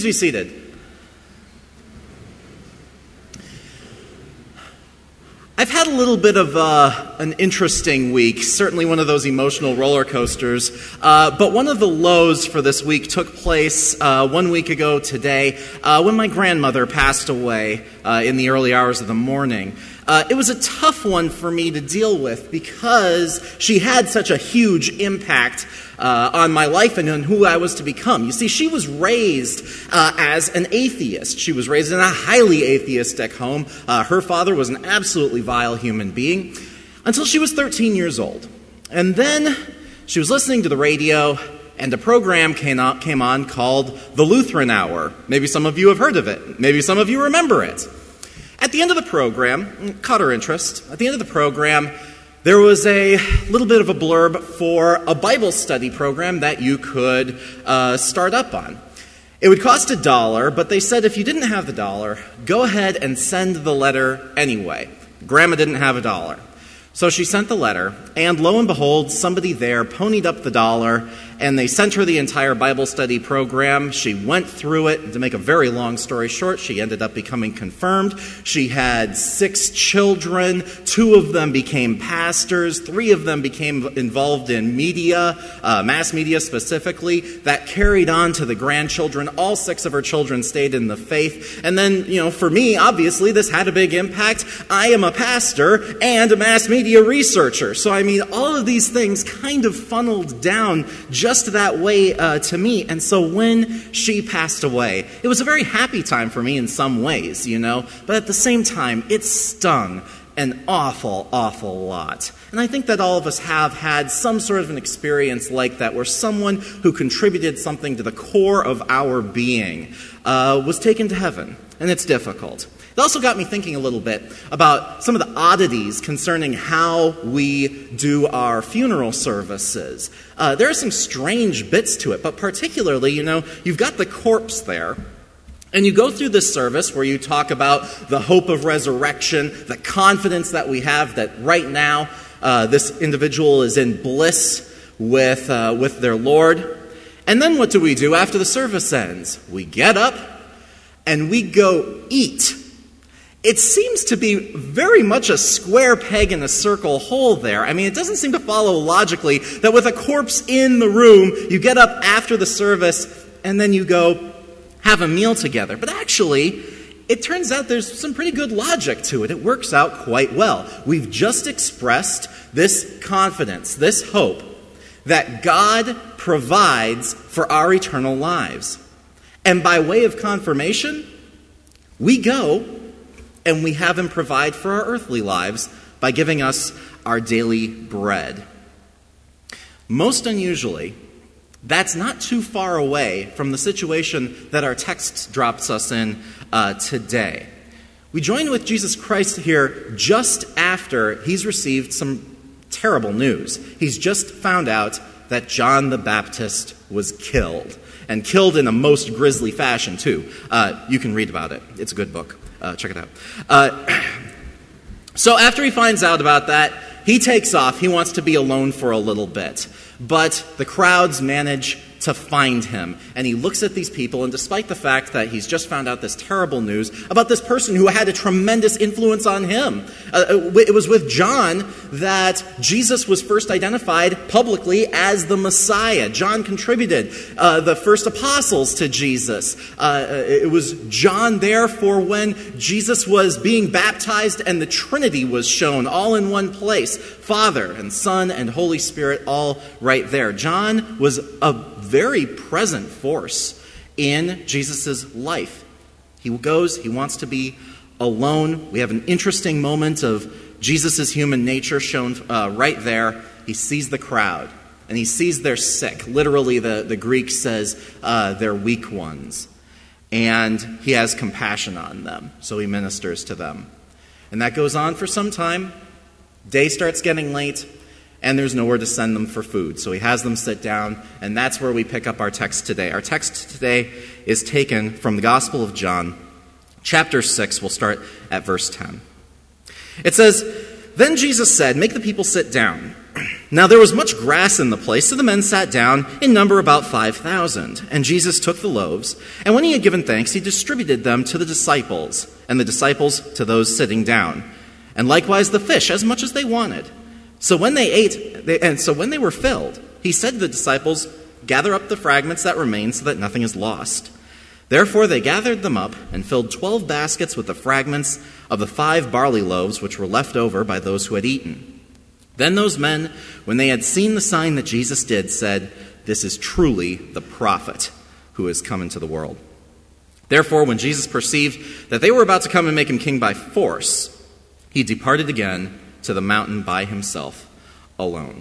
be seated. I've had a little bit of an interesting week, certainly one of those emotional roller coasters, but one of the lows for this week took place 1 week ago today when my grandmother passed away in the early hours of the morning. It was a tough one for me to deal with because she had such a huge impact on my life and on who I was to become. You see, she was raised as an atheist. She was raised in a highly atheistic home. Her father was an absolutely vile human being until she was 13 years old. And then she was listening to the radio, and a program came on called The Lutheran Hour. Maybe some of you have heard of it. Maybe some of you remember it. At the end of the program, caught her interest, at the end of the program, there was a little bit of a blurb for a Bible study program that you could start up on. It would cost $1, but they said if you didn't have the $1, go ahead and send the letter anyway. Grandma didn't have $1. So she sent the letter, and lo and behold, somebody there ponied up the $1, and they sent her the entire Bible study program. She went through it. To make a very long story short, she ended up becoming confirmed. She had 6 children. 2 of them became pastors. 3 of them became involved in media, mass media specifically. That carried on to the grandchildren. All 6 of her children stayed in the faith. And then, for me, obviously, this had a big impact. I am a pastor and a mass media researcher. So, all of these things kind of funneled down just that way to me. And so when she passed away, it was a very happy time for me in some ways, but at the same time, it stung an awful, awful lot. And I think that all of us have had some sort of an experience like that, where someone who contributed something to the core of our being was taken to heaven, and it's difficult. It also got me thinking a little bit about some of the oddities concerning how we do our funeral services. There are some strange bits to it, but particularly, you've got the corpse there, and you go through this service where you talk about the hope of resurrection, the confidence that we have that right now this individual is in bliss with their Lord. And then what do we do after the service ends? We get up and we go eat. It seems to be very much a square peg in a circle hole there. It doesn't seem to follow logically that with a corpse in the room, you get up after the service and then you go have a meal together. But actually, it turns out there's some pretty good logic to it. It works out quite well. We've just expressed this confidence, this hope that God provides for our eternal lives. And by way of confirmation, we go and we have him provide for our earthly lives by giving us our daily bread. Most unusually, that's not too far away from the situation that our text drops us in today. We join with Jesus Christ here just after he's received some terrible news. He's just found out that John the Baptist was killed, and killed in a most grisly fashion, too. You can read about it. It's a good book. Check it out. So after he finds out about that, he takes off. He wants to be alone for a little bit. But the crowds manage to find him. And he looks at these people, and despite the fact that he's just found out this terrible news about this person who had a tremendous influence on him, it was with John that Jesus was first identified publicly as the Messiah. John contributed the first apostles to Jesus. It was John, therefore, when Jesus was being baptized and the Trinity was shown all in one place. Father and Son and Holy Spirit all right there. John was a very present force in Jesus' life. He goes, he wants to be alone. We have an interesting moment of Jesus' human nature shown right there. He sees the crowd, and he sees they're sick. Literally, the Greek says they're weak ones. And he has compassion on them, so he ministers to them. And that goes on for some time. Day starts getting late, and there's nowhere to send them for food. So he has them sit down, and that's where we pick up our text today. Our text today is taken from the Gospel of John, chapter 6. We'll start at verse 10. It says, "Then Jesus said, 'Make the people sit down.' Now there was much grass in the place, so the men sat down, in number about 5,000. And Jesus took the loaves, and when he had given thanks, he distributed them to the disciples, and the disciples to those sitting down, and likewise the fish, as much as they wanted. So when they ate, when they were filled, he said to the disciples, "Gather up the fragments that remain, so that nothing is lost." Therefore they gathered them up, and filled 12 baskets with the fragments of the 5 barley loaves which were left over by those who had eaten. Then those men, when they had seen the sign that Jesus did, said, "This is truly the prophet who has come into the world." Therefore, when Jesus perceived that they were about to come and make him king by force, he departed again to the mountain by himself alone.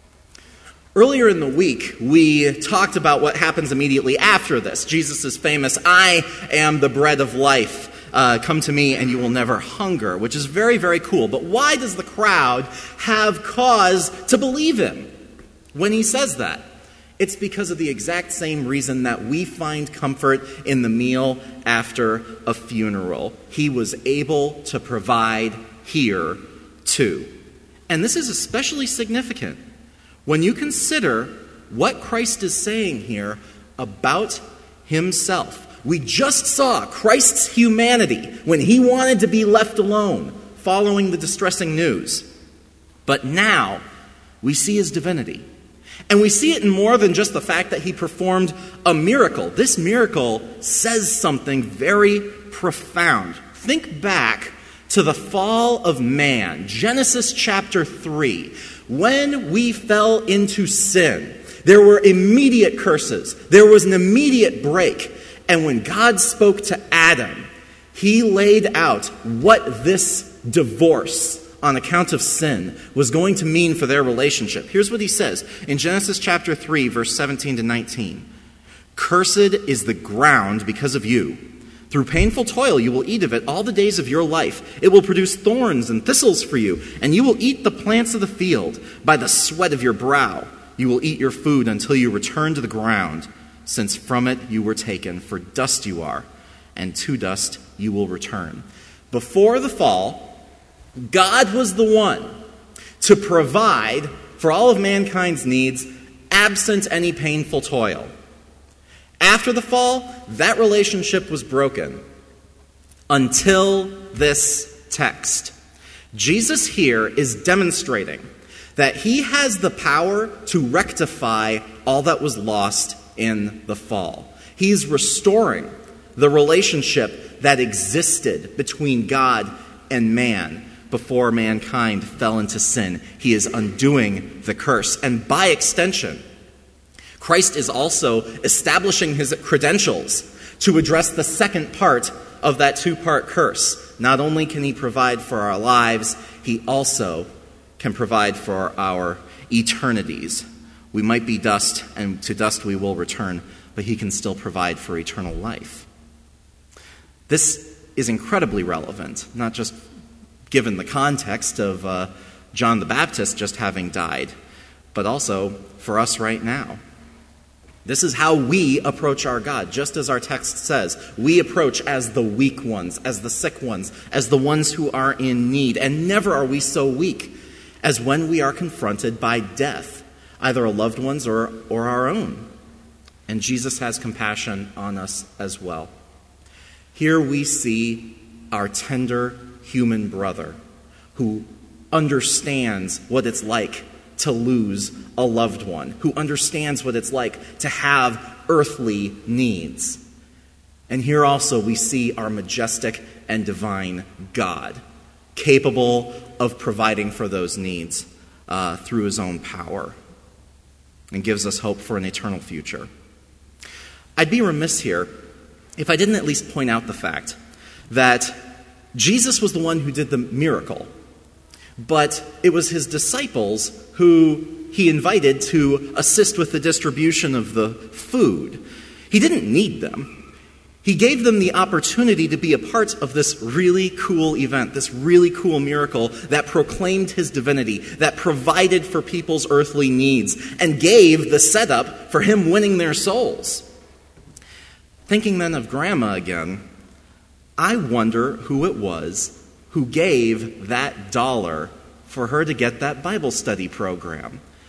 Earlier in the week, we talked about what happens immediately after this. Jesus' famous, "I am the bread of life. Come to me and you will never hunger," which is very, very cool. But why does the crowd have cause to believe him when he says that? It's because of the exact same reason that we find comfort in the meal after a funeral. He was able to provide here too. And this is especially significant when you consider what Christ is saying here about himself. We just saw Christ's humanity when he wanted to be left alone following the distressing news. But now we see his divinity. And we see it in more than just the fact that he performed a miracle. This miracle says something very profound. Think back to the fall of man, Genesis chapter 3. When we fell into sin, there were immediate curses. There was an immediate break. And when God spoke to Adam, he laid out what this divorce on account of sin was going to mean for their relationship. Here's what he says in Genesis chapter 3, verse 17 to 19. "Cursed is the ground because of you. Through painful toil you will eat of it all the days of your life. It will produce thorns and thistles for you, and you will eat the plants of the field. By the sweat of your brow you will eat your food until you return to the ground, since from it you were taken, for dust you are, and to dust you will return." Before the fall, God was the one to provide for all of mankind's needs, absent any painful toil. After the fall, that relationship was broken until this text. Jesus here is demonstrating that he has the power to rectify all that was lost in the fall. He's restoring the relationship that existed between God and man before mankind fell into sin. He is undoing the curse. And by extension, Christ is also establishing his credentials to address the second part of that two-part curse. Not only can he provide for our lives, he also can provide for our eternities. We might be dust, and to dust we will return, but he can still provide for eternal life. This is incredibly relevant, not just given the context of John the Baptist just having died, but also for us right now. This is how we approach our God, just as our text says. We approach as the weak ones, as the sick ones, as the ones who are in need. And never are we so weak as when we are confronted by death, either a loved one's or our own. And Jesus has compassion on us as well. Here we see our tender human brother who understands what it's like to lose a loved one, who understands what it's like to have earthly needs. And here also we see our majestic and divine God, capable of providing for those needs through his own power, and gives us hope for an eternal future. I'd be remiss here if I didn't at least point out the fact that Jesus was the one who did the miracle, but it was his disciples who he invited to assist with the distribution of the food. He didn't need them. He gave them the opportunity to be a part of this really cool event, this really cool miracle that proclaimed his divinity, that provided for people's earthly needs, and gave the setup for him winning their souls. Thinking then of Grandma again, I wonder who it was who gave that $1 for her to get that Bible study program.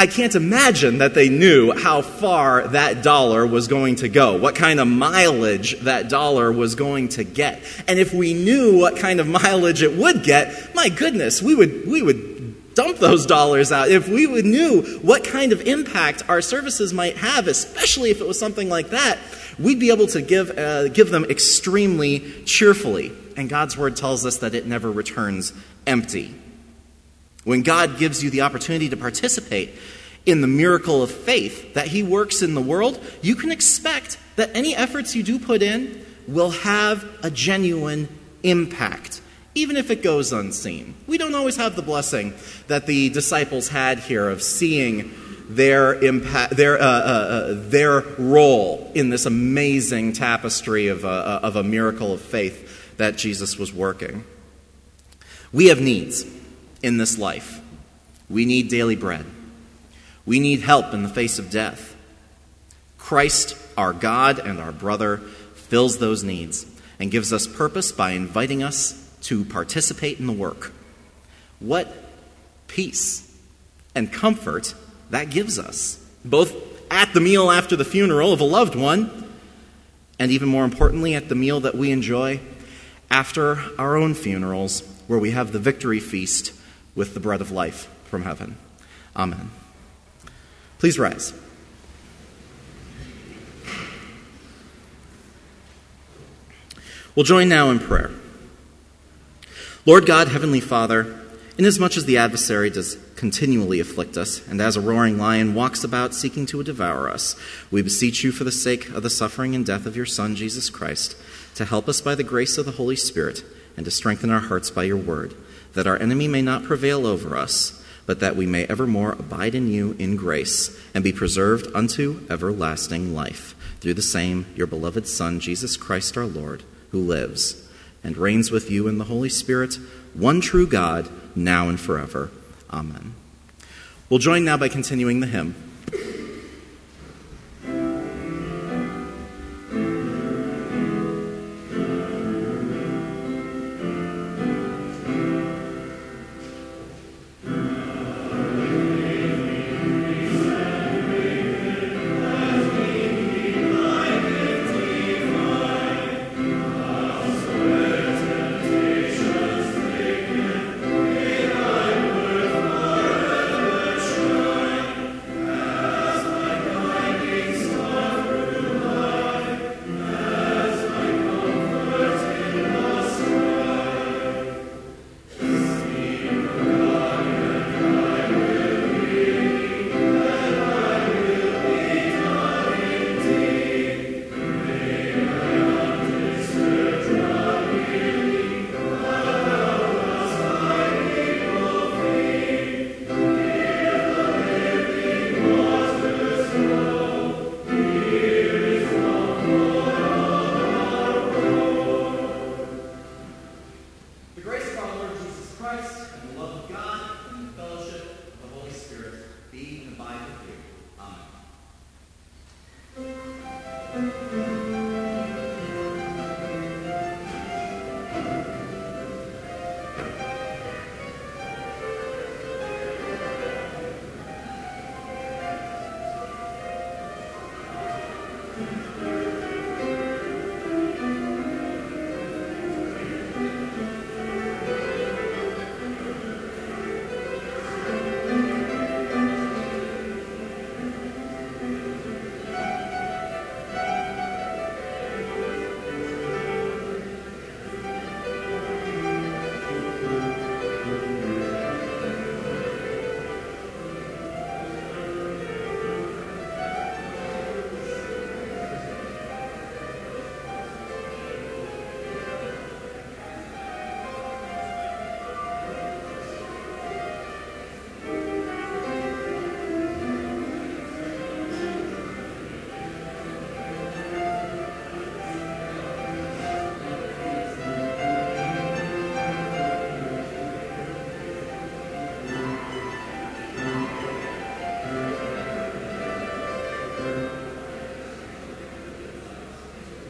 I can't imagine that they knew how far that dollar was going to go, what kind of mileage that dollar was going to get. And if we knew what kind of mileage it would get, my goodness, we would dump those dollars out. If we knew what kind of impact our services might have, especially if it was something like that, we'd be able to give them extremely cheerfully. And God's word tells us that it never returns empty. When God gives you the opportunity to participate in the miracle of faith that he works in the world, you can expect that any efforts you do put in will have a genuine impact, even if it goes unseen. We don't always have the blessing that the disciples had here of seeing their impact, their role in this amazing tapestry of a miracle of faith that Jesus was working. We have needs in this life. We need daily bread. We need help in the face of death. Christ, our God and our brother, fills those needs and gives us purpose by inviting us to participate in the work. What peace and comfort that gives us, both at the meal after the funeral of a loved one, and even more importantly, at the meal that we enjoy after our own funerals, where we have the victory feast with the bread of life from heaven. Amen. Please rise. We'll join now in prayer. Lord God, Heavenly Father, inasmuch as the adversary does continually afflict us, and as a roaring lion walks about seeking to devour us, we beseech you for the sake of the suffering and death of your Son, Jesus Christ, to help us by the grace of the Holy Spirit, and to strengthen our hearts by your word, that our enemy may not prevail over us, but that we may evermore abide in you in grace, and be preserved unto everlasting life, through the same your beloved Son, Jesus Christ our Lord, who lives and reigns with you in the Holy Spirit, one true God, now and forever. Amen. We'll join now by continuing the hymn,